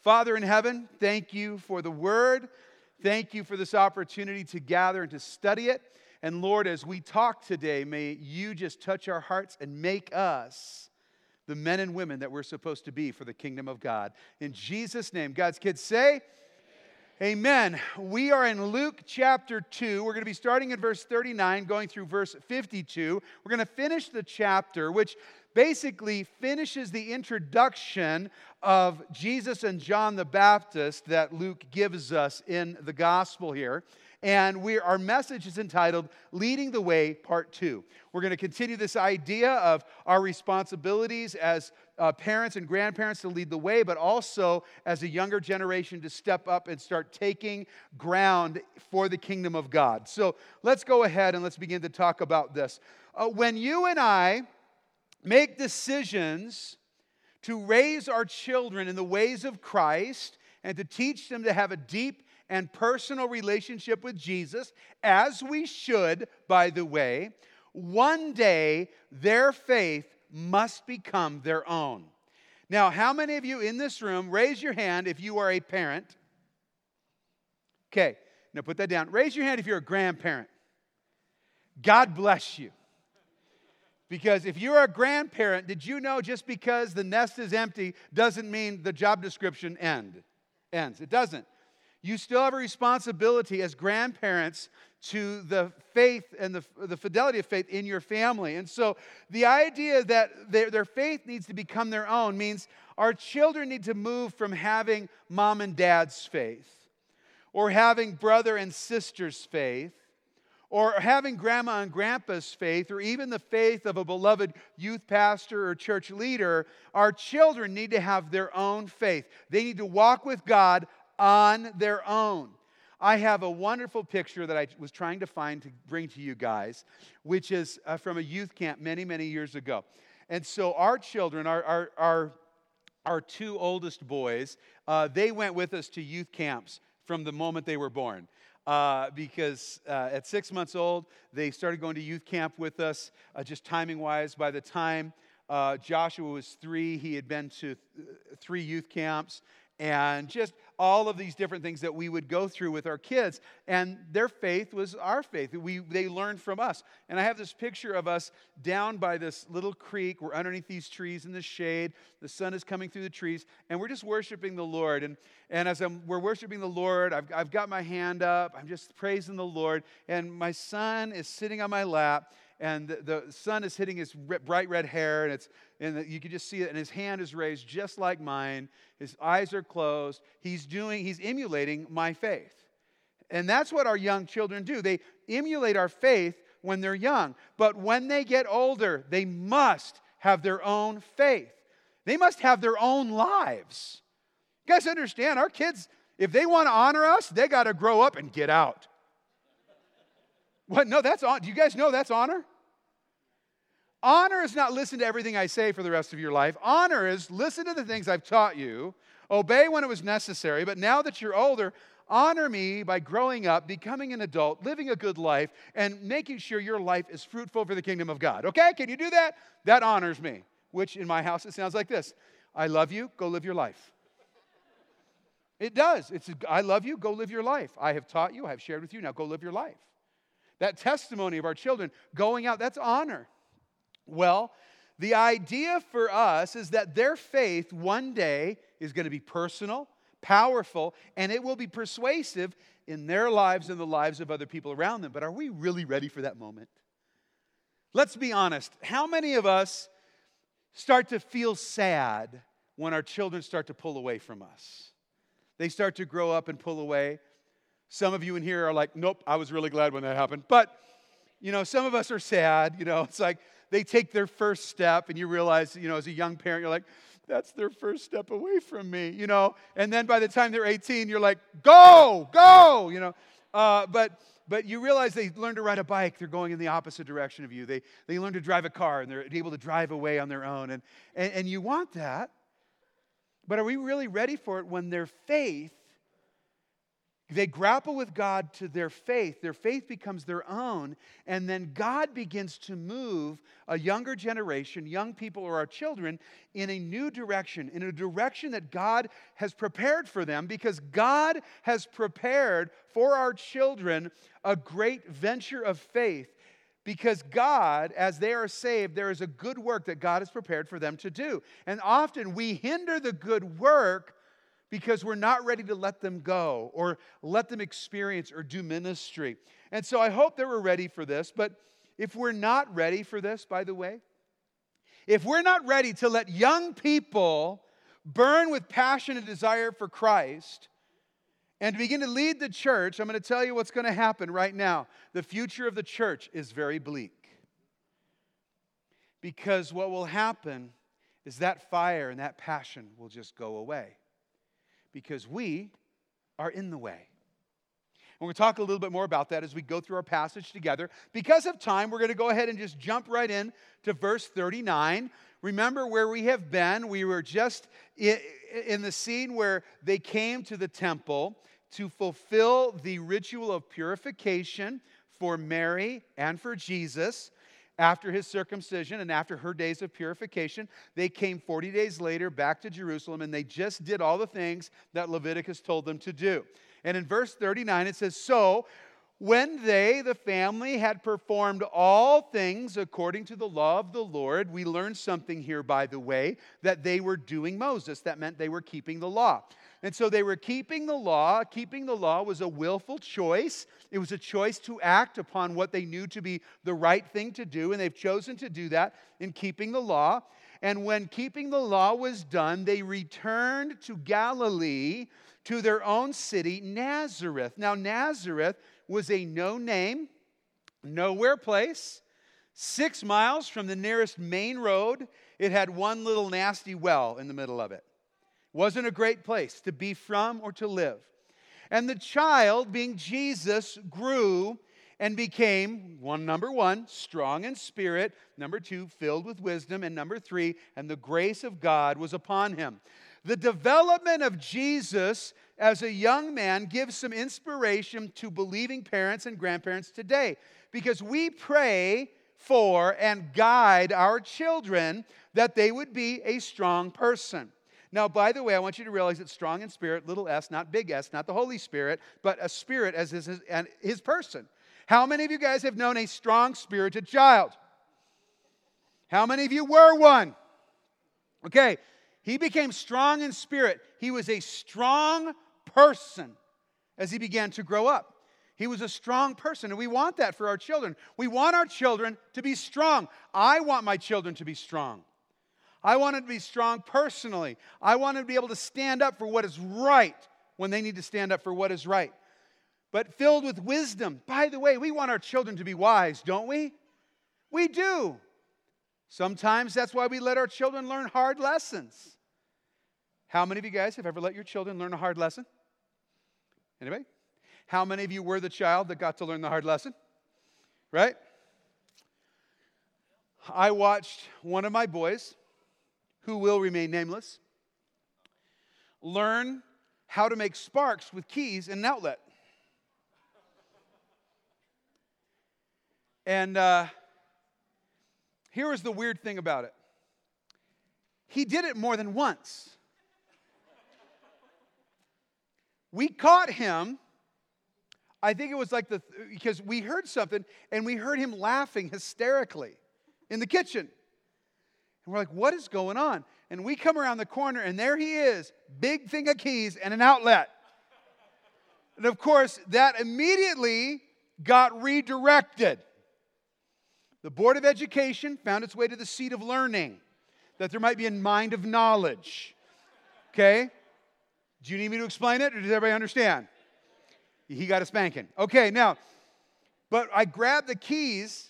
Father in heaven, thank you for the word. Thank you for this opportunity to gather and to study it. And Lord, as we talk today, may you just touch our hearts and make us the men and women that we're supposed to be for the kingdom of God. In Jesus' name, God's kids say, Amen. We are in Luke chapter 2. We're going to be starting at verse 39, going through verse 52. We're going to finish the chapter, which basically finishes the introduction of Jesus and John the Baptist that Luke gives us in the gospel here. And our message is entitled, Leading the Way, Part 2. We're going to continue this idea of our responsibilities as parents and grandparents to lead the way, but also as a younger generation to step up and start taking ground for the kingdom of God. So let's go ahead and let's begin to talk about this. When you and I make decisions to raise our children in the ways of Christ and to teach them to have a deep and personal relationship with Jesus, as we should, by the way, one day their faith must become their own. Now, how many of you in this room, raise your hand if you are a parent? Okay, now put that down. Raise your hand if you're a grandparent. God bless you. Because if you're a grandparent, did you know just because the nest is empty doesn't mean the job description ends? It doesn't. You still have a responsibility as grandparents to the faith and the fidelity of faith in your family. And so the idea that their faith needs to become their own means our children need to move from having mom and dad's faith, or having brother and sister's faith, or having grandma and grandpa's faith, or even the faith of a beloved youth pastor or church leader. Our children need to have their own faith. They need to walk with God on their own. I have a wonderful picture that I was trying to find to bring to you guys, which is from a youth camp many, many years ago. And so our children, our two oldest boys, they went with us to youth camps from the moment they were born. Because at 6 months old, they started going to youth camp with us, just timing-wise. By the time Joshua was 3, he had been to 3 youth camps, and just all of these different things that we would go through with our kids. And their faith was our faith. They learned from us. And I have this picture of us down by this little creek. We're underneath these trees in the shade. The sun is coming through the trees, and we're just worshiping the Lord. And as we're worshiping the Lord, I've got my hand up. I'm just praising the Lord. And my son is sitting on my lap, and the sun is hitting his bright red hair, and you can just see it, and his hand is raised just like mine. His eyes are closed. He's emulating my faith. And that's what our young children do. They emulate our faith when they're young. But when they get older, they must have their own faith. They must have their own lives. You guys understand, our kids, if they want to honor us, they got to grow up and get out. What? No, that's on. Do you guys know that's honor? Honor is not listen to everything I say for the rest of your life. Honor is listen to the things I've taught you, obey when it was necessary, but now that you're older, honor me by growing up, becoming an adult, living a good life, and making sure your life is fruitful for the kingdom of God. Okay? Can you do that? That honors me, which in my house it sounds like this. I love you, go live your life. It does. I love you, go live your life. I have taught you, I have shared with you, now go live your life. That testimony of our children going out, that's honor. Well, the idea for us is that their faith one day is going to be personal, powerful, and it will be persuasive in their lives and the lives of other people around them. But are we really ready for that moment? Let's be honest. How many of us start to feel sad when our children start to pull away from us? They start to grow up and pull away. Some of you in here are like, nope, I was really glad when that happened. But, some of us are sad. It's like they take their first step and you realize, as a young parent, you're like, that's their first step away from me, And then by the time they're 18, you're like, go, But you realize they learn to ride a bike. They're going in the opposite direction of you. They learn to drive a car, and they're able to drive away on their own. And you want that. But are we really ready for it when their faith They grapple with God to their faith becomes their own, and then God begins to move a younger generation, young people or our children, in a new direction, in a direction that God has prepared for them, because God has prepared for our children a great venture of faith. Because God, as they are saved, there is a good work that God has prepared for them to do. And often we hinder the good work because we're not ready to let them go or let them experience or do ministry. And so I hope that we're ready for this. But if we're not ready for this, by the way, if we're not ready to let young people burn with passion and desire for Christ and begin to lead the church, I'm going to tell you what's going to happen right now. The future of the church is very bleak. Because what will happen is that fire and that passion will just go away. Because we are in the way. And we're going to talk a little bit more about that as we go through our passage together. Because of time, we're going to go ahead and just jump right in to verse 39. Remember where we have been. We were just in the scene where they came to the temple to fulfill the ritual of purification for Mary and for Jesus. After his circumcision and after her days of purification, they came 40 days later back to Jerusalem, and they just did all the things that Leviticus told them to do. And in verse 39 it says, "So when they, the family, had performed all things according to the law of the Lord," we learned something here, by the way, that they were doing Moses. That meant they were keeping the law. And so they were keeping the law. Keeping the law was a willful choice. It was a choice to act upon what they knew to be the right thing to do, and they've chosen to do that in keeping the law. And when keeping the law was done, they returned to Galilee, to their own city, Nazareth. Now, Nazareth was a no-name, nowhere place, 6 miles from the nearest main road. It had one little nasty well in the middle of it. Wasn't a great place to be from or to live. And the child, being Jesus, grew and became, number one, strong in spirit. Number 2, filled with wisdom. And number 3, and the grace of God was upon him. The development of Jesus as a young man gives some inspiration to believing parents and grandparents today. Because we pray for and guide our children that they would be a strong person. Now, by the way, I want you to realize that strong in spirit, little s, not big S, not the Holy Spirit, but a spirit as his person. How many of you guys have known a strong-spirited child? How many of you were one? Okay, he became strong in spirit. He was a strong person as he began to grow up. He was a strong person, and we want that for our children. We want our children to be strong. I want my children to be strong. I want them to be strong personally. I want them to be able to stand up for what is right when they need to stand up for what is right. But filled with wisdom. By the way, we want our children to be wise, don't we? We do. Sometimes that's why we let our children learn hard lessons. How many of you guys have ever let your children learn a hard lesson? Anybody? How many of you were the child that got to learn the hard lesson? Right? I watched one of my boys, who will remain nameless, learn how to make sparks with keys and an outlet. And here was the weird thing about it. He did it more than once. We caught him, I think it was like because we heard something, and we heard him laughing hysterically in the kitchen. And we're like, what is going on? And we come around the corner, and there he is, big thing of keys and an outlet. And of course, that immediately got redirected. The Board of Education found its way to the seat of learning, that there might be a mind of knowledge. Okay? Do you need me to explain it, or does everybody understand? He got a spanking. Okay, now, but I grabbed the keys.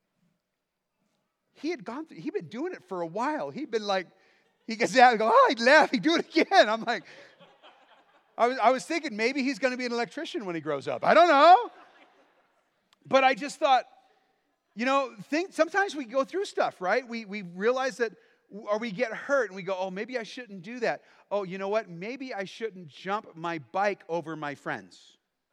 He'd been doing it for a while. He'd been like, he gets out and go, oh, he'd laugh, he'd do it again. I'm like, I was thinking maybe he's going to be an electrician when he grows up. I don't know. But I just thought, sometimes we go through stuff, right? We realize that, or we get hurt and we go, oh, maybe I shouldn't do that. Oh, you know what? Maybe I shouldn't jump my bike over my friends.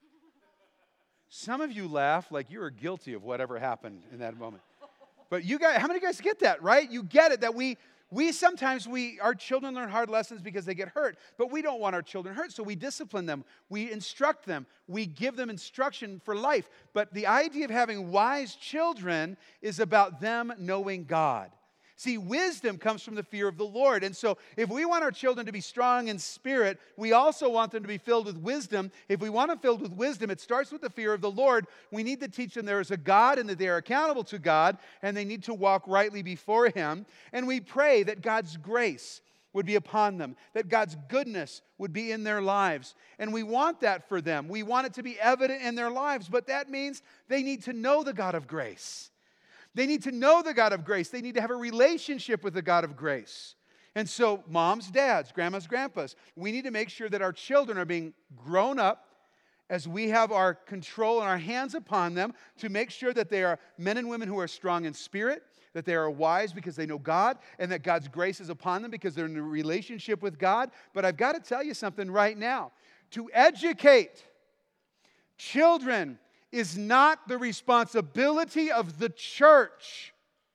Some of you laugh like you were guilty of whatever happened in that moment. But you guys, how many of you guys get that, right? You get it that we sometimes our children learn hard lessons because they get hurt, but we don't want our children hurt, so we discipline them, we instruct them, we give them instruction for life. But the idea of having wise children is about them knowing God. See, wisdom comes from the fear of the Lord. And so if we want our children to be strong in spirit, we also want them to be filled with wisdom. If we want them filled with wisdom, it starts with the fear of the Lord. We need to teach them there is a God and that they are accountable to God, and they need to walk rightly before Him. And we pray that God's grace would be upon them, that God's goodness would be in their lives. And we want that for them. We want it to be evident in their lives, but that means they need to know the God of grace. They need to know the God of grace. They need to have a relationship with the God of grace. And so, moms, dads, grandmas, grandpas, we need to make sure that our children are being grown up as we have our control and our hands upon them to make sure that they are men and women who are strong in spirit, that they are wise because they know God, and that God's grace is upon them because they're in a relationship with God. But I've got to tell you something right now. To educate children is not the responsibility of the church.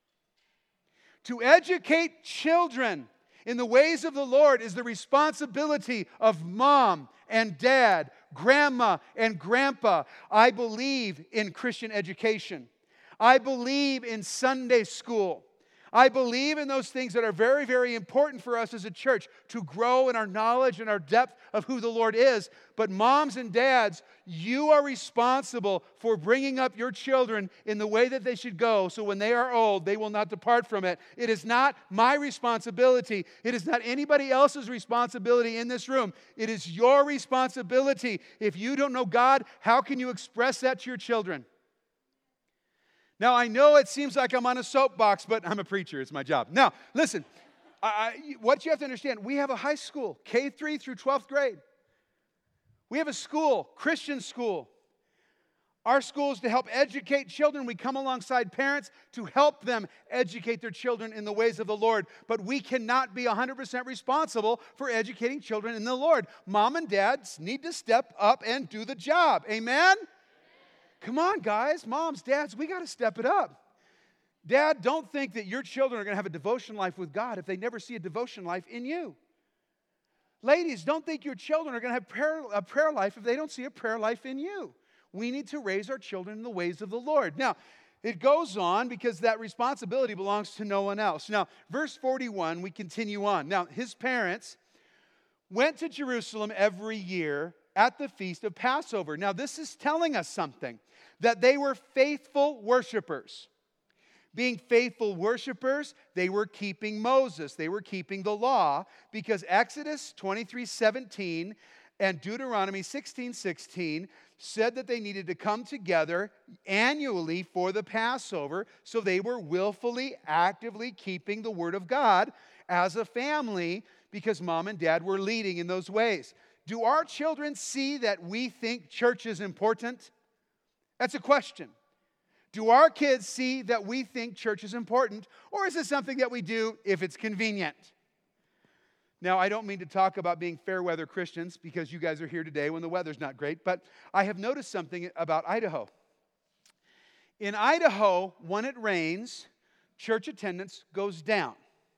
To educate children in the ways of the Lord is the responsibility of mom and dad, grandma and grandpa. I believe in Christian education. I believe in Sunday school. I believe in those things that are very, very important for us as a church to grow in our knowledge and our depth of who the Lord is. But moms and dads, you are responsible for bringing up your children in the way that they should go, so when they are old, they will not depart from it. It is not my responsibility. It is not anybody else's responsibility in this room. It is your responsibility. If you don't know God, how can you express that to your children? Now, I know it seems like I'm on a soapbox, but I'm a preacher. It's my job. Now, listen, what you have to understand, we have a high school, K-3 through 12th grade. We have a school, Christian school. Our school is to help educate children. We come alongside parents to help them educate their children in the ways of the Lord. But we cannot be 100% responsible for educating children in the Lord. Mom and dads need to step up and do the job. Amen? Come on, guys, moms, dads, we got to step it up. Dad, don't think that your children are going to have a devotion life with God if they never see a devotion life in you. Ladies, don't think your children are going to have a prayer life if they don't see a prayer life in you. We need to raise our children in the ways of the Lord. Now, it goes on because that responsibility belongs to no one else. Now, verse 41, we continue on. Now, his parents went to Jerusalem every year at the feast of Passover. Now, this is telling us something, that they were faithful worshipers. Being faithful worshipers, they were keeping Moses. They were keeping the law because Exodus 23:17 and Deuteronomy 16:16 said that they needed to come together annually for the Passover, so they were willfully, actively keeping the Word of God as a family because mom and dad were leading in those ways. Do our children see that we think church is important? That's a question. Do our kids see that we think church is important, or is it something that we do if it's convenient? Now, I don't mean to talk about being fair weather Christians because you guys are here today when the weather's not great, but I have noticed something about Idaho. In Idaho, when it rains, church attendance goes down.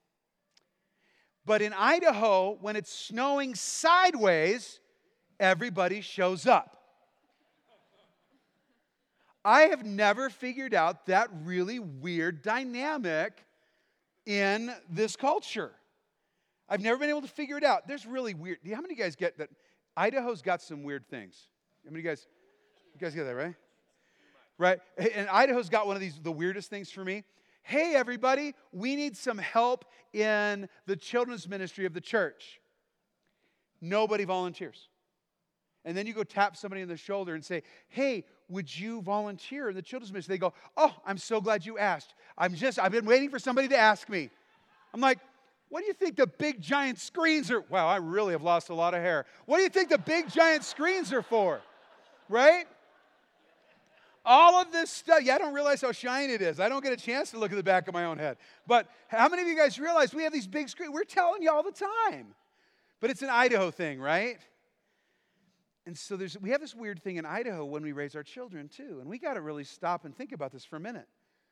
But in Idaho, when it's snowing sideways, everybody shows up. I have never figured out that really weird dynamic in this culture. I've never been able to figure it out. There's really weird. How many of you guys get that Idaho's got some weird things? How many of you guys get that, right? Right? And Idaho's got one of the weirdest things for me. Hey, everybody, we need some help in the children's ministry of the church. Nobody volunteers. And then you go tap somebody on the shoulder and say, hey, would you volunteer in the children's ministry? They go, oh, I'm so glad you asked. I've been waiting for somebody to ask me. I'm like, what do you think the big giant screens are? Wow, I really have lost a lot of hair. What do you think the big giant screens are for? Right? All of this stuff, I don't realize how shiny it is. I don't get a chance to look at the back of my own head. But how many of you guys realize we have these big screens? We're telling you all the time. But it's an Idaho thing, right? And so we have this weird thing in Idaho when we raise our children too. And we got to really stop and think about this for a minute.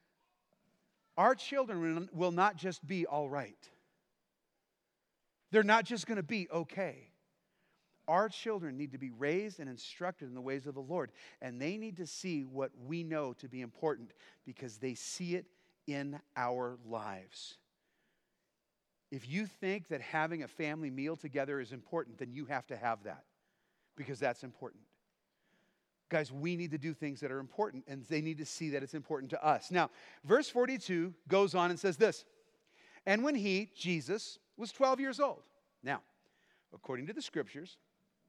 Our children will not just be all right. They're not just going to be okay. Our children need to be raised and instructed in the ways of the Lord. And they need to see what we know to be important because they see it in our lives. If you think that having a family meal together is important, then you have to have that because that's important. Guys, we need to do things that are important, and they need to see that it's important to us. Now, verse 42 goes on and says this, and when he, Jesus, was 12 years old. Now, according to the scriptures,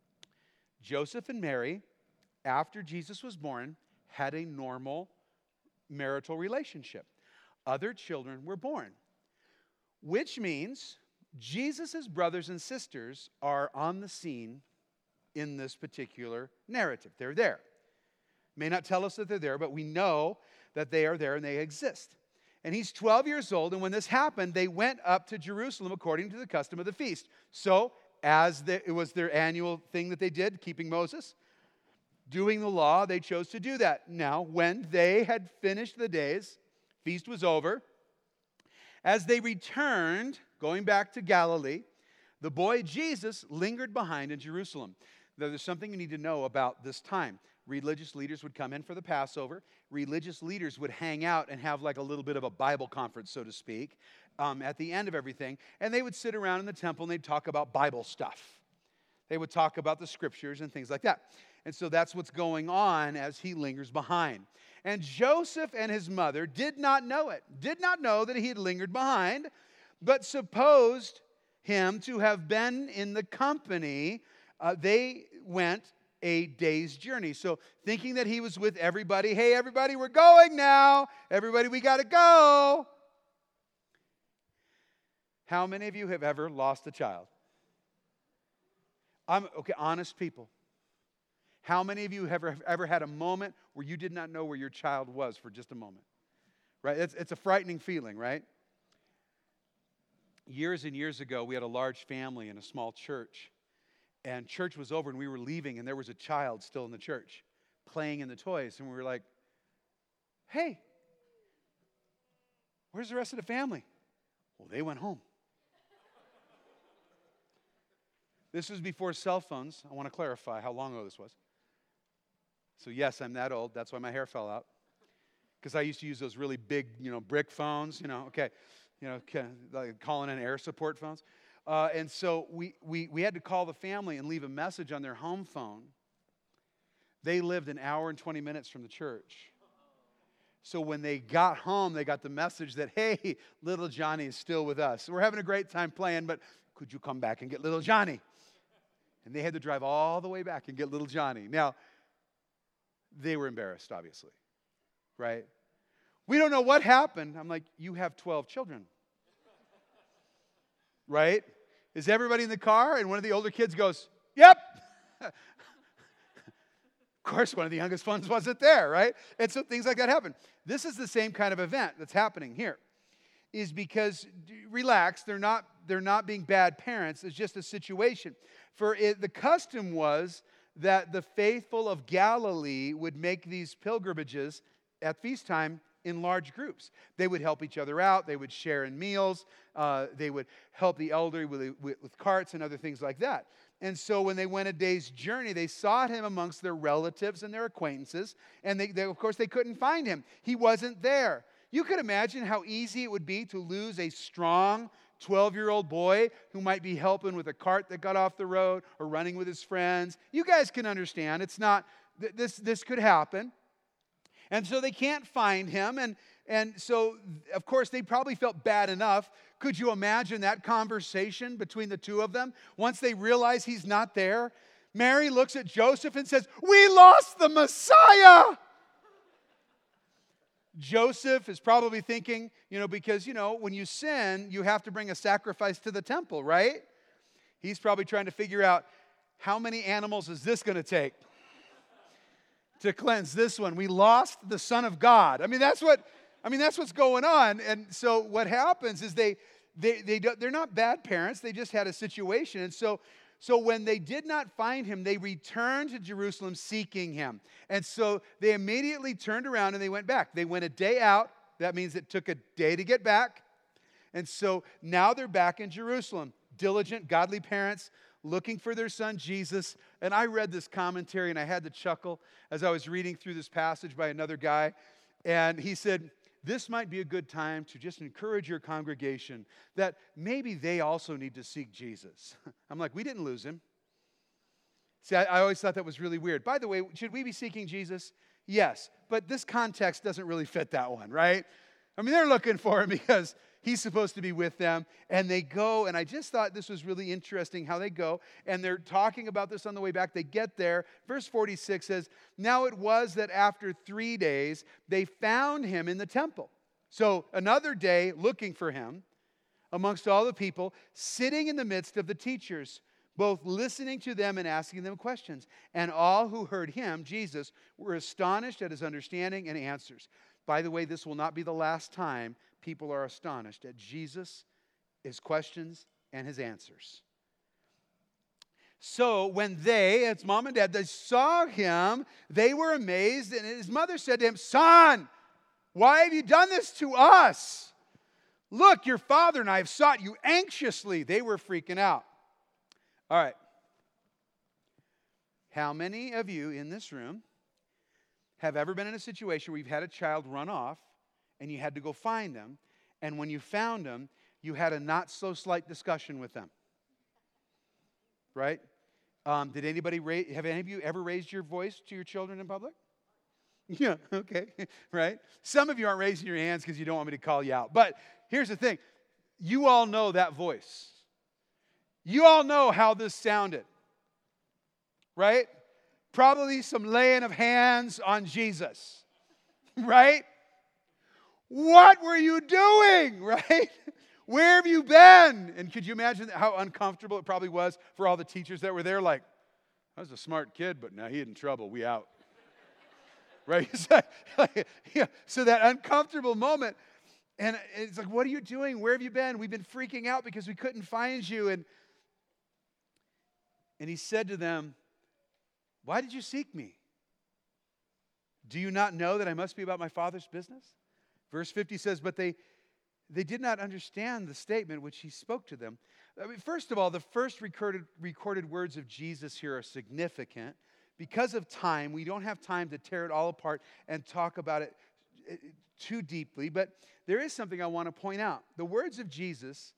Joseph and Mary, after Jesus was born, had a normal marital relationship. Other children were born, which means Jesus' brothers and sisters are on the scene in this particular narrative. They're there. May not tell us that they're there, but we know that they are there and they exist. And he's 12 years old, and when this happened, they went up to Jerusalem according to the custom of the feast. So, it was their annual thing that they did, keeping Moses, doing the law, they chose to do that. Now, when they had finished the days, feast was over, as they returned, going back to Galilee, the boy Jesus lingered behind in Jerusalem. Now, there's something you need to know about this time. Religious leaders would come in for the Passover. Religious leaders would hang out and have like a little bit of a Bible conference, so to speak, at the end of everything. And they would sit around in the temple and they'd talk about Bible stuff. They would talk about the scriptures and things like that. And so that's what's going on as he lingers behind. And Joseph and his mother did not know it, did not know that he had lingered behind, but supposed him to have been in the company. They went a day's journey. So thinking that he was with everybody, hey, everybody, we're going now. Everybody, we got to go. How many of you have ever lost a child? Honest people. How many of you have ever had a moment where you did not know where your child was for just a moment? Right? It's a frightening feeling, right? Years and years ago, we had a large family in a small church. And church was over and we were leaving and there was a child still in the church playing in the toys. And we were like, hey, where's the rest of the family? Well, they went home. This was before cell phones. I want to clarify how long ago this was. So yes, I'm that old. That's why my hair fell out. Because I used to use those really big, brick phones, like calling in air support phones. And so we had to call the family and leave a message on their home phone. They lived an hour and 20 minutes from the church. So when they got home, they got the message that, hey, little Johnny is still with us. We're having a great time playing, but could you come back and get little Johnny? And they had to drive all the way back and get little Johnny. Now, they were embarrassed, obviously, right? We don't know what happened. I'm like, you have 12 children, right? Is everybody in the car? And one of the older kids goes, yep. Of course, one of the youngest ones wasn't there, right? And so things like that happen. This is the same kind of event that's happening here. Is because, relax, they're not being bad parents. It's just a situation. The custom was that the faithful of Galilee would make these pilgrimages at feast time in large groups. They would help each other out. They would share in meals. They would help the elderly with carts and other things like that. And so when they went a day's journey, they sought him amongst their relatives and their acquaintances. And they of course, they couldn't find him. He wasn't there. You could imagine how easy it would be to lose a strong 12-year-old boy who might be helping with a cart that got off the road or running with his friends. You guys can understand. It's not, this could happen. And so they can't find him. And so, of course, they probably felt bad enough. Could you imagine that conversation between the two of them? Once they realize he's not there, Mary looks at Joseph and says, we lost the Messiah. Joseph is probably thinking, because, when you sin, you have to bring a sacrifice to the temple, right? He's probably trying to figure out, how many animals is this going to take to cleanse this one? We lost the Son of God. That's what's going on. And so what happens is they're not bad parents. They just had a situation. And so So when they did not find him, they returned to Jerusalem seeking him. And so they immediately turned around and they went back. They went a day out. That means it took a day to get back. And so now they're back in Jerusalem. Diligent, godly parents looking for their son Jesus. And I read this commentary and I had to chuckle as I was reading through this passage by another guy. And he said, this might be a good time to just encourage your congregation that maybe they also need to seek Jesus. I'm like, we didn't lose him. See, I always thought that was really weird. By the way, should we be seeking Jesus? Yes, but this context doesn't really fit that one, right? I mean, they're looking for him because he's supposed to be with them, and they go, and I just thought this was really interesting how they go, and they're talking about this on the way back. They get there. Verse 46 says, now it was that after 3 days, they found him in the temple. So another day looking for him amongst all the people, sitting in the midst of the teachers, both listening to them and asking them questions. And all who heard him, Jesus, were astonished at his understanding and answers. By the way, this will not be the last time people are astonished at Jesus, his questions, and his answers. So when it's mom and dad, they saw him, they were amazed, and his mother said to him, son, why have you done this to us? Look, your father and I have sought you anxiously. They were freaking out. All right. How many of you in this room have ever been in a situation where you've had a child run off and you had to go find them, and when you found them, you had a not-so-slight discussion with them? Right? Have any of you ever raised your voice to your children in public? Yeah, okay, right? Some of you aren't raising your hands because you don't want me to call you out. But here's the thing. You all know that voice. You all know how this sounded, right? Probably some laying of hands on Jesus, right? What were you doing, right? Where have you been? And could you imagine how uncomfortable it probably was for all the teachers that were there? Like, I was a smart kid, but now he in trouble. We out. Right? So that uncomfortable moment. And it's like, what are you doing? Where have you been? We've been freaking out because we couldn't find you. And he said to them, why did you seek me? Do you not know that I must be about my Father's business? Verse 50 says, but they did not understand the statement which he spoke to them. I mean, first of all, the first recorded words of Jesus here are significant. Because of time, we don't have time to tear it all apart and talk about it too deeply. But there is something I want to point out. The words of Jesus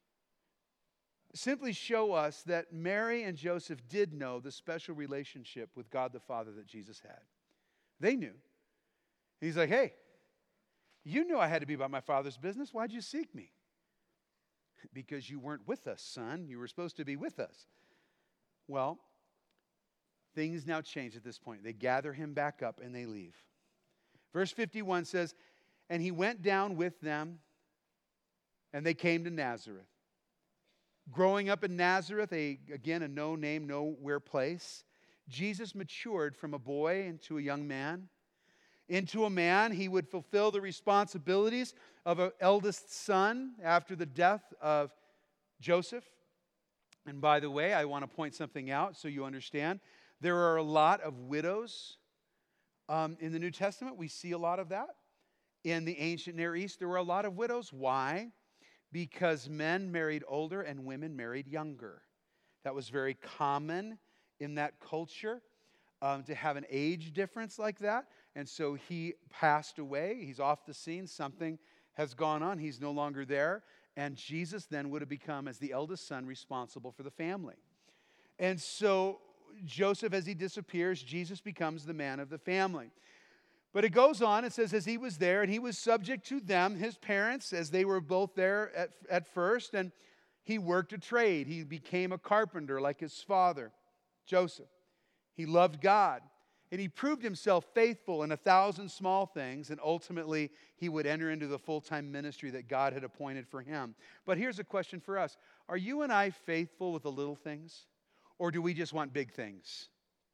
simply show us that Mary and Joseph did know the special relationship with God the Father that Jesus had. They knew. He's like, hey, you knew I had to be about my Father's business. Why'd you seek me? Because you weren't with us, son. You were supposed to be with us. Well, things now change at this point. They gather him back up and they leave. Verse 51 says, and he went down with them and they came to Nazareth. Growing up in Nazareth, again, a no-name, nowhere place, Jesus matured from a boy into a young man. Into a man, he would fulfill the responsibilities of an eldest son after the death of Joseph. And by the way, I want to point something out so you understand. There are a lot of widows in the New Testament. We see a lot of that. In the ancient Near East, there were a lot of widows. Why? Because men married older and women married younger. That was very common in that culture to have an age difference like that. And so he passed away. He's off the scene. Something has gone on. He's no longer there. And Jesus then would have become, as the eldest son, responsible for the family. And so Joseph, as he disappears, Jesus becomes the man of the family. But it goes on, it says, as he was there, and he was subject to them, his parents, as they were both there at first, and he worked a trade. He became a carpenter like his father, Joseph. He loved God, and he proved himself faithful in 1,000 small things, and ultimately he would enter into the full-time ministry that God had appointed for him. But here's a question for us. Are you and I faithful with the little things, or do we just want big things?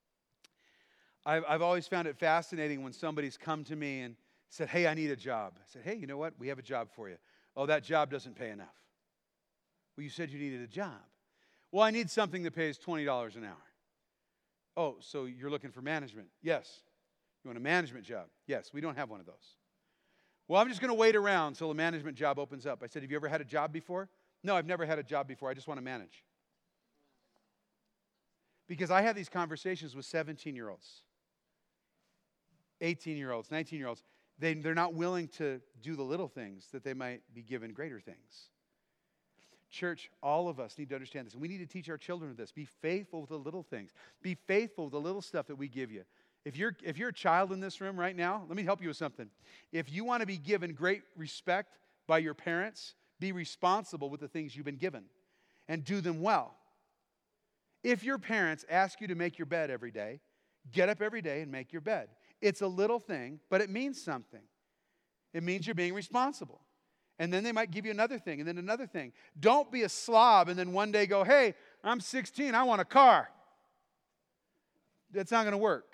I've always found it fascinating when somebody's come to me and said, hey, I need a job. I said, hey, you know what? We have a job for you. Oh, that job doesn't pay enough. Well, you said you needed a job. Well, I need something that pays $20 an hour. Oh, so you're looking for management? Yes. You want a management job? Yes, we don't have one of those. Well, I'm just going to wait around until a management job opens up. I said, have you ever had a job before? No, I've never had a job before. I just want to manage. Because I have these conversations with 17-year-olds, 18-year-olds, 19-year-olds. They're not willing to do the little things that they might be given greater things. Church, all of us need to understand this. And we need to teach our children this. Be faithful with the little things. Be faithful with the little stuff that we give you. If you're a child in this room right now, let me help you with something. If you want to be given great respect by your parents, be responsible with the things you've been given and do them well. If your parents ask you to make your bed every day, get up every day and make your bed. It's a little thing, but it means something. It means you're being responsible. And then they might give you another thing, and then another thing. Don't be a slob and then one day go, hey, I'm 16, I want a car. That's not going to work.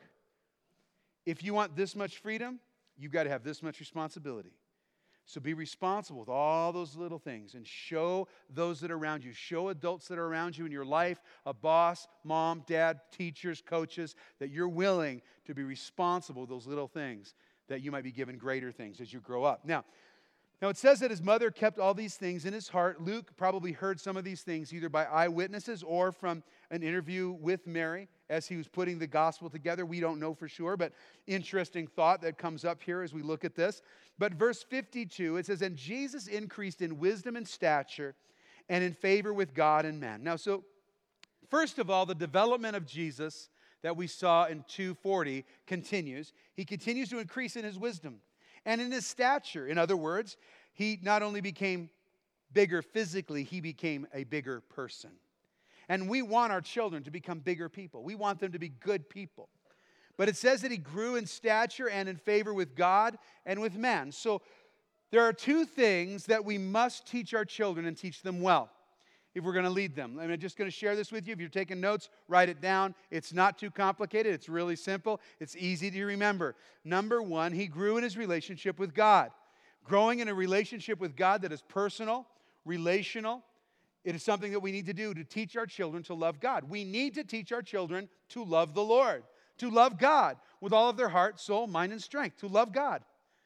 If you want this much freedom, you've got to have this much responsibility. So be responsible with all those little things and show those that are around you. Show adults that are around you in your life, a boss, mom, dad, teachers, coaches, that you're willing to be responsible with those little things, that you might be given greater things as you grow up. Now it says that his mother kept all these things in his heart. Luke probably heard some of these things either by eyewitnesses or from an interview with Mary as he was putting the gospel together. We don't know for sure, but interesting thought that comes up here as we look at this. But verse 52, it says, and Jesus increased in wisdom and stature and in favor with God and man. Now, so first of all, the development of Jesus that we saw in 2:40 continues. He continues to increase in his wisdom and in his stature. In other words, he not only became bigger physically, he became a bigger person. And we want our children to become bigger people. We want them to be good people. But it says that he grew in stature and in favor with God and with man. So there are two things that we must teach our children and teach them well if we're going to lead them. I'm just going to share this with you. If you're taking notes, write it down. It's not too complicated. It's really simple. It's easy to remember. Number one, he grew in his relationship with God. Growing in a relationship with God that is personal, relational. It is something that we need to do to teach our children to love God. We need to teach our children to love the Lord, to love God with all of their heart, soul, mind, and strength, to love God,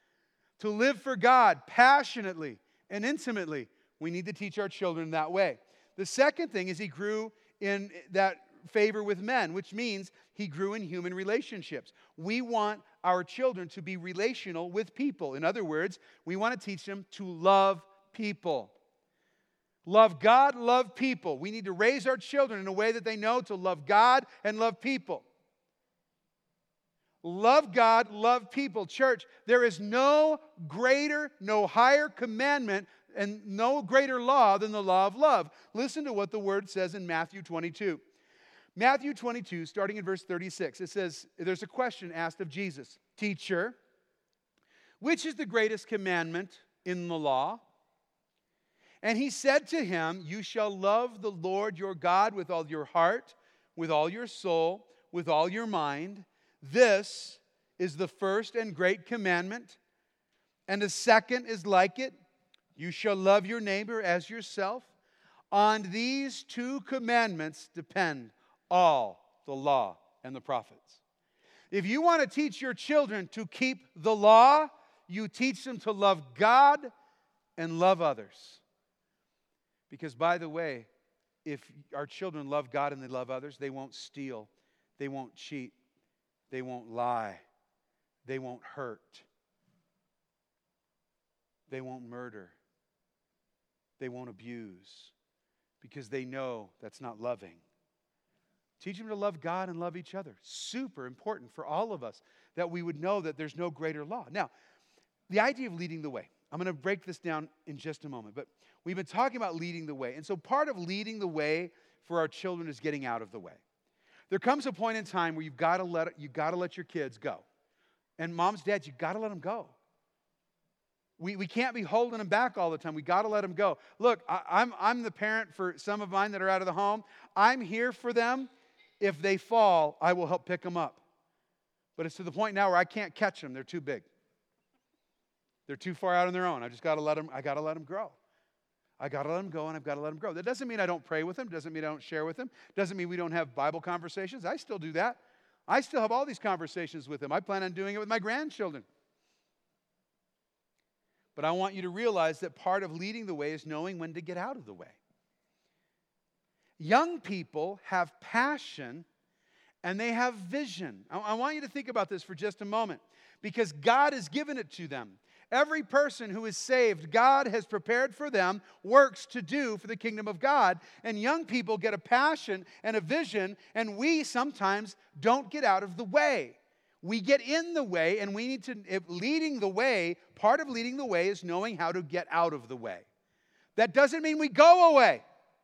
to live for God passionately and intimately. We need to teach our children that way. The second thing is he grew in that favor with men, which means he grew in human relationships. We want our children to be relational with people. In other words, we want to teach them to love people. Love God, love people. We need to raise our children in a way that they know to love God and love people. Love God, love people. Church, there is no greater, no higher commandment and no greater law than the law of love. Listen to what the word says in Matthew 22. Matthew 22, starting in verse 36, it says, there's a question asked of Jesus. Teacher, which is the greatest commandment in the law? And he said to him, you shall love the Lord your God with all your heart, with all your soul, with all your mind. This is the first and great commandment. And the second is like it. You shall love your neighbor as yourself. On these two commandments depend all the law and the prophets. If you want to teach your children to keep the law, you teach them to love God and love others. Because, by the way, if our children love God and they love others, they won't steal, they won't cheat, they won't lie, they won't hurt, they won't murder, they won't abuse, because they know that's not loving. Teach them to love God and love each other. Super important for all of us that we would know that there's no greater law. Now, the idea of leading the way. I'm going to break this down in just a moment, but we've been talking about leading the way. And so part of leading the way for our children is getting out of the way. There comes a point in time where you've got to let your kids go. And moms, dads, you've got to let them go. We can't be holding them back all the time. We got to let them go. Look, I'm the parent for some of mine that are out of the home. I'm here for them. If they fall, I will help pick them up. But it's to the point now where I can't catch them. They're too big. They're too far out on their own. I got to let them grow. I got to let them go, and I've got to let them grow. That doesn't mean I don't pray with them. Doesn't mean I don't share with them. Doesn't mean we don't have Bible conversations. I still do that. I still have all these conversations with them. I plan on doing it with my grandchildren. But I want you to realize that part of leading the way is knowing when to get out of the way. Young people have passion and they have vision. I want you to think about this for just a moment, because God has given it to them. Every person who is saved, God has prepared for them works to do for the kingdom of God. And young people get a passion and a vision, and we sometimes don't get out of the way. We get in the way, and we need to, leading the way, part of leading the way is knowing how to get out of the way. That doesn't mean we go away.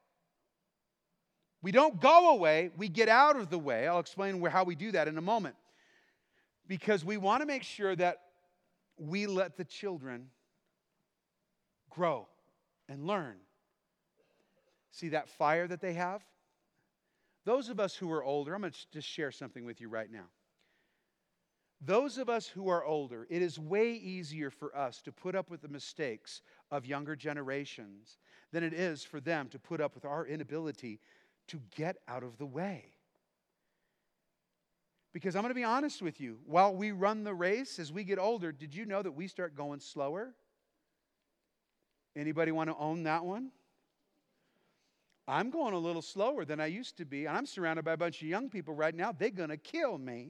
We don't go away, we get out of the way. I'll explain how we do that in a moment. Because we want to make sure that we let the children grow and learn. See that fire that they have? Those of us who are older, I'm going to just share something with you right now. Those of us who are older, it is way easier for us to put up with the mistakes of younger generations than it is for them to put up with our inability to get out of the way. Because I'm going to be honest with you, while we run the race, as we get older, did you know that we start going slower? Anybody want to own that one? I'm going a little slower than I used to be, and I'm surrounded by a bunch of young people right now. They're going to kill me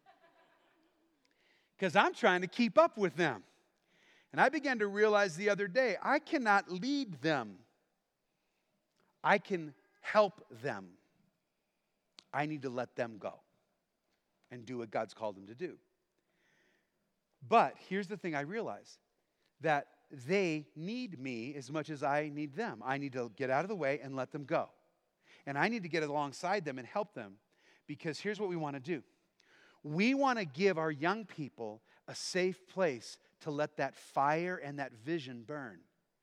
because I'm trying to keep up with them. And I began to realize the other day, I cannot lead them. I can help them. I need to let them go and do what God's called them to do. But here's the thing I realize, that they need me as much as I need them. I need to get out of the way and let them go. And I need to get alongside them and help them, because here's what we want to do. We want to give our young people a safe place to let that fire and that vision burn.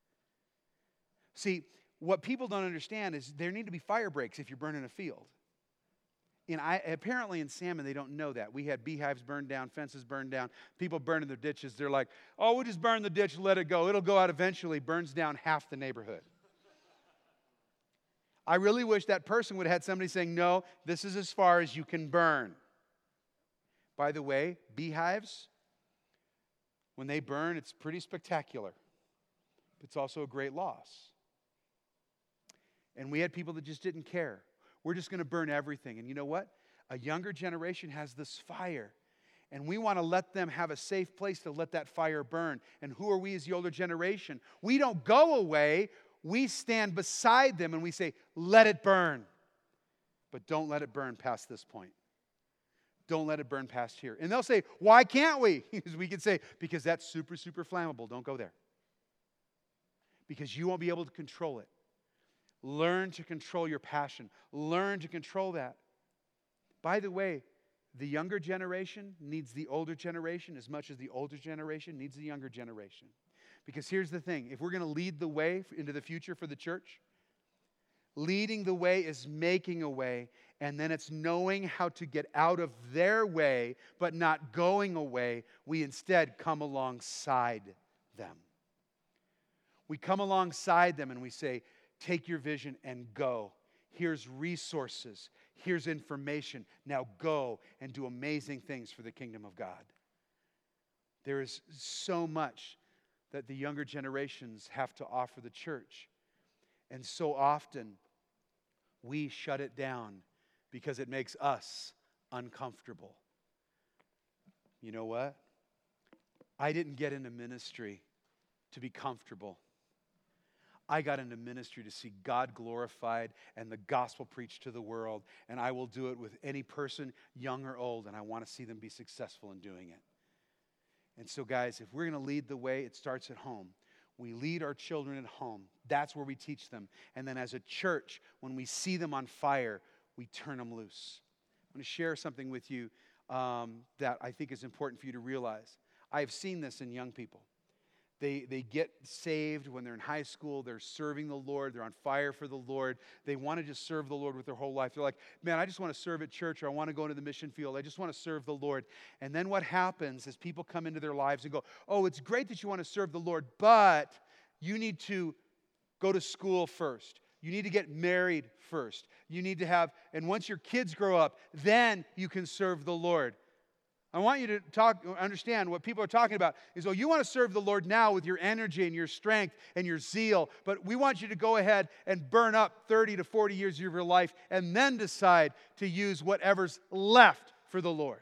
See, what people don't understand is there need to be fire breaks if you're burning a field. Apparently in Salmon, they don't know that. We had beehives burned down, fences burned down, people burning their ditches. They're like, oh, we'll just burn the ditch, let it go. It'll go out eventually, burns down half the neighborhood. I really wish that person would have had somebody saying, no, this is as far as you can burn. By the way, beehives, when they burn, it's pretty spectacular. It's also a great loss. And we had people that just didn't care. We're just going to burn everything. And you know what? A younger generation has this fire. And we want to let them have a safe place to let that fire burn. And who are we as the older generation? We don't go away. We stand beside them and we say, let it burn. But don't let it burn past this point. Don't let it burn past here. And they'll say, why can't we? We can say, because that's super, super flammable. Don't go there. Because you won't be able to control it. Learn to control your passion. Learn to control that. By the way, the younger generation needs the older generation as much as the older generation needs the younger generation. Because here's the thing. If we're going to lead the way into the future for the church, leading the way is making a way, and then it's knowing how to get out of their way, but not going away. We instead come alongside them. We come alongside them and we say, take your vision and go. Here's resources. Here's information. Now go and do amazing things for the kingdom of God. There is so much that the younger generations have to offer the church. And so often we shut it down because it makes us uncomfortable. You know what? I didn't get into ministry to be comfortable. I got into ministry to see God glorified and the gospel preached to the world. And I will do it with any person, young or old, and I want to see them be successful in doing it. And so, guys, if we're going to lead the way, it starts at home. We lead our children at home. That's where we teach them. And then as a church, when we see them on fire, we turn them loose. I'm going to share something with you that I think is important for you to realize. I've seen this in young people. They get saved when they're in high school. They're serving the Lord. They're on fire for the Lord. They want to just serve the Lord with their whole life. They're like, man, I just want to serve at church, or I want to go into the mission field. I just want to serve the Lord. And then what happens is people come into their lives and go, oh, it's great that you want to serve the Lord, but you need to go to school first. You need to get married first. You need to have, and once your kids grow up, then you can serve the Lord. I want you to understand what people are talking about is, you want to serve the Lord now with your energy and your strength and your zeal, but we want you to go ahead and burn up 30 to 40 years of your life and then decide to use whatever's left for the Lord.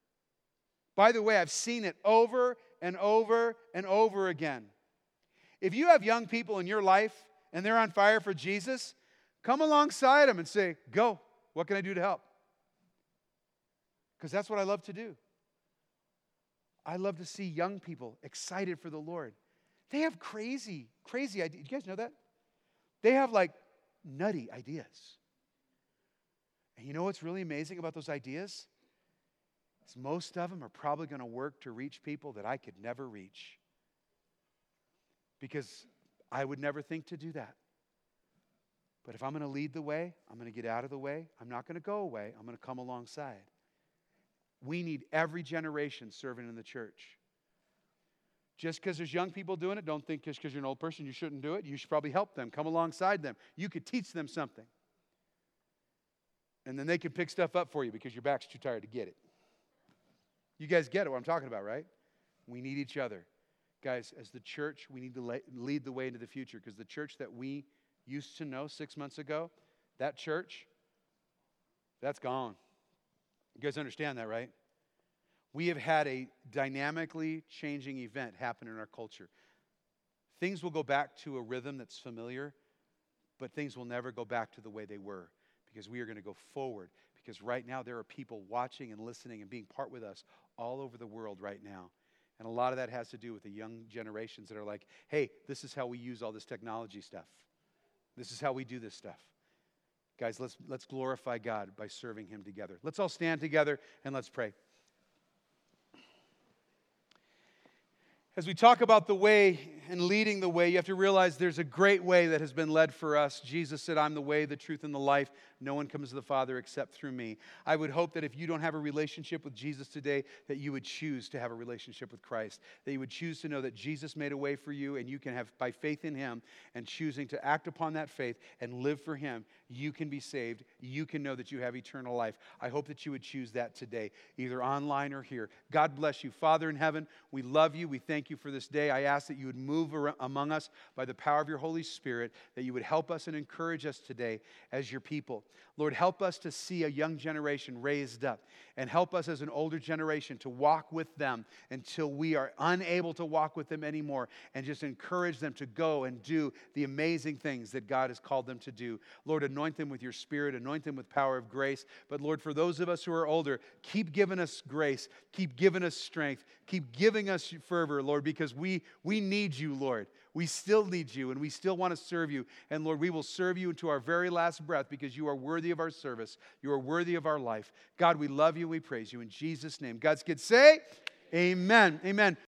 By the way, I've seen it over and over and over again. If you have young people in your life and they're on fire for Jesus, come alongside them and say, go, what can I do to help? Because that's what I love to do. I love to see young people excited for the Lord. They have crazy ideas. You guys know that? They have like nutty ideas. And you know what's really amazing about those ideas? Is most of them are probably going to work to reach people that I could never reach. Because I would never think to do that. But if I'm going to lead the way, I'm going to get out of the way. I'm not going to go away. I'm going to come alongside. We need every generation serving in the church. Just because there's young people doing it, don't think just because you're an old person you shouldn't do it. You should probably help them, come alongside them. You could teach them something. And then they can pick stuff up for you because your back's too tired to get it. You guys get it, what I'm talking about, right? We need each other. Guys, as the church, we need to lead the way into the future, because the church that we used to know 6 months ago, that church, that's gone. You guys understand that, right? We have had a dynamically changing event happen in our culture. Things will go back to a rhythm that's familiar, but things will never go back to the way they were, because we are going to go forward. Because right now there are people watching and listening and being part with us all over the world right now. And a lot of that has to do with the young generations that are like, hey, this is how we use all this technology stuff. This is how we do this stuff. Guys, let's glorify God by serving Him together. Let's all stand together and let's pray. As we talk about the way and leading the way, you have to realize there's a great way that has been led for us. Jesus said, I'm the way, the truth, and the life. No one comes to the Father except through me. I would hope that if you don't have a relationship with Jesus today, that you would choose to have a relationship with Christ. That you would choose to know that Jesus made a way for you, and you can have, by faith in Him and choosing to act upon that faith and live for Him, you can be saved. You can know that you have eternal life. I hope that you would choose that today, either online or here. God bless you. Father in heaven, we love you. We thank you for this day. I ask that you would move among us by the power of your Holy Spirit, that you would help us and encourage us today as your people. Lord, help us to see a young generation raised up, and help us as an older generation to walk with them until we are unable to walk with them anymore, and just encourage them to go and do the amazing things that God has called them to do. Lord, anoint them with your Spirit, anoint them with power of grace. But Lord, for those of us who are older, keep giving us grace, keep giving us strength, keep giving us fervor, Lord, because we need you, Lord. We still need you, and we still want to serve you. And Lord, we will serve you into our very last breath, because you are worthy of our service. You are worthy of our life. God, we love you. We praise you. In Jesus' name. God's kids say, amen. Amen.